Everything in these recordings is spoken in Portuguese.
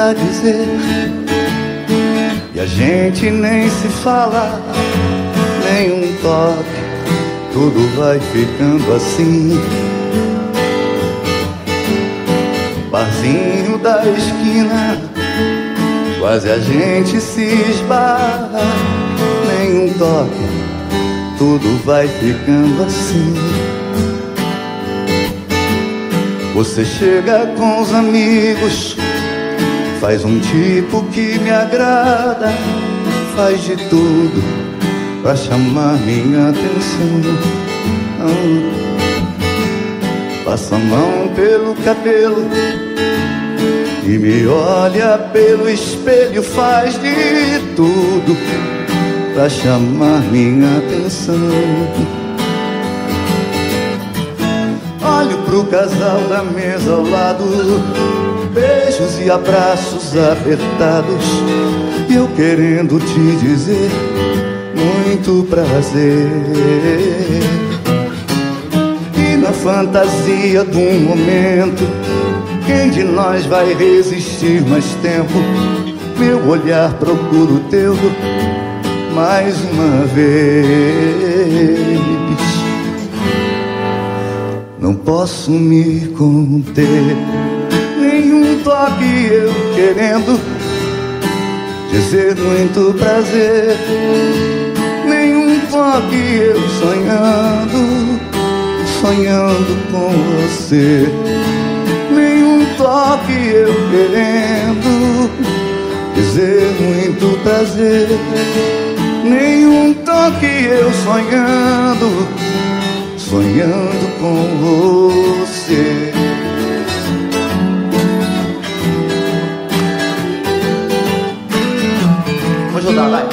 pra dizer, e a gente nem se fala, nem um toque, tudo vai ficando assim. Barzinho da esquina, quase a gente se esbarra, nem um toque, tudo vai ficando assim. Você chega com os amigos, faz um tipo que me agrada, faz de tudo pra chamar minha atenção. Passa a mão pelo cabelo e me olha pelo espelho, faz de tudo pra chamar minha atenção. Olho pro casal da mesa ao lado, beijos e abraços apertados, e eu querendo te dizer muito prazer. E na fantasia de um momento, quem de nós vai resistir mais tempo? Meu olhar procura o teu mais uma vez. Não posso me conter, nenhum toque eu querendo dizer muito prazer, nenhum toque eu sonhando, sonhando com você, nenhum toque eu querendo dizer muito prazer, nenhum toque eu sonhando, sonhando com você. Vou ajudar, vai.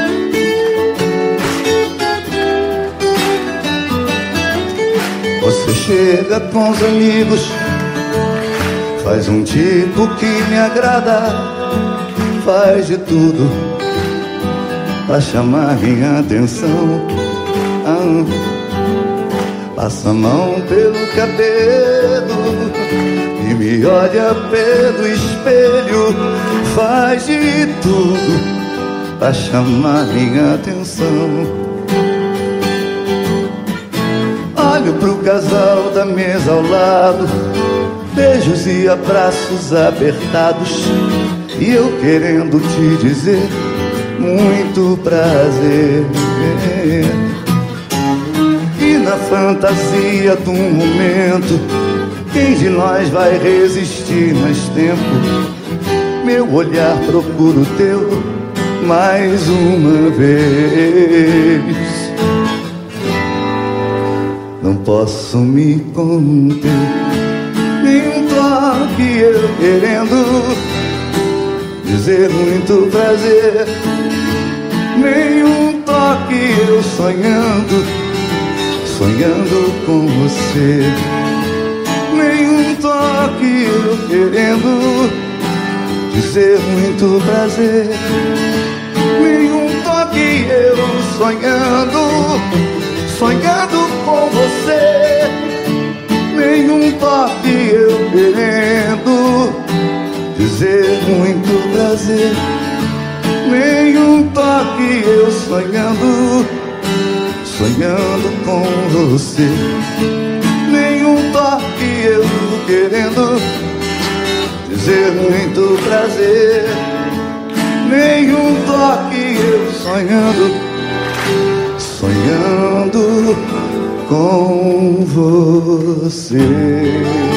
Você chega com os amigos, faz um tipo que me agrada, faz de tudo pra chamar minha atenção. Passa a mão pelo cabelo e me olha pelo espelho, faz de tudo pra chamar minha atenção. Olho pro casal da mesa ao lado, beijos e abraços apertados, e eu querendo te dizer muito prazer. E na fantasia de um momento, quem de nós vai resistir mais tempo? Meu olhar procura o teu mais uma vez. Não posso me conter, nenhum toque eu querendo dizer muito prazer, nenhum toque eu sonhando, sonhando com você, nenhum toque eu querendo dizer muito prazer, nenhum toque eu sonhando, sonhando com você, nenhum toque eu querendo dizer muito prazer, nenhum toque eu sonhando, sonhando com você, nenhum toque eu querendo dizer muito prazer, nenhum toque eu sonhando, sonhando com você.